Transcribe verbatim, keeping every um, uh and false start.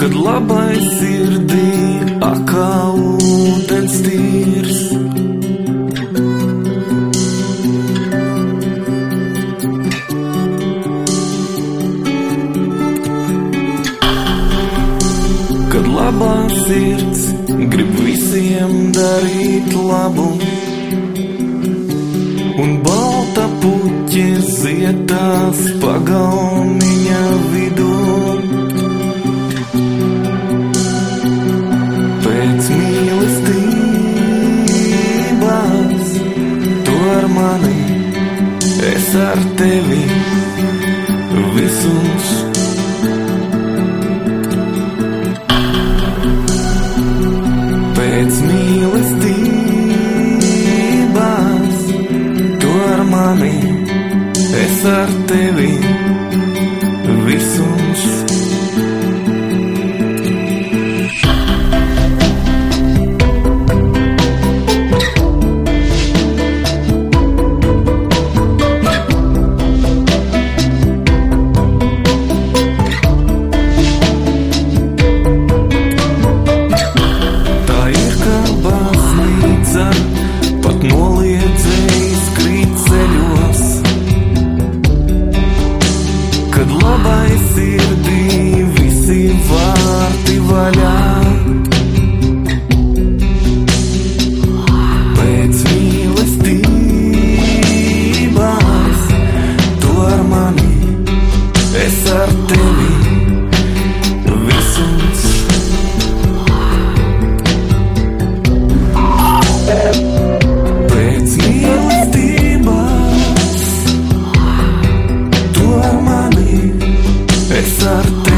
kad labai sirdī akā ūdens tīrs. Kad labā sirds grib visiem darīt labu, un balta puķe zietās pagalmiņa vidū. Pēc mīlestības tu ar mani, es ar tevi visums. Pēc mīlestības tu ar mani, es ar tevi visums. Pat noliedzējis krīt ceļos, kad labai sirdī visi vārti vaļā. Pēc mīlestības tu ar mani, es ar tevi visums. Pēc mīlestības tu ar mani, es ar tevi.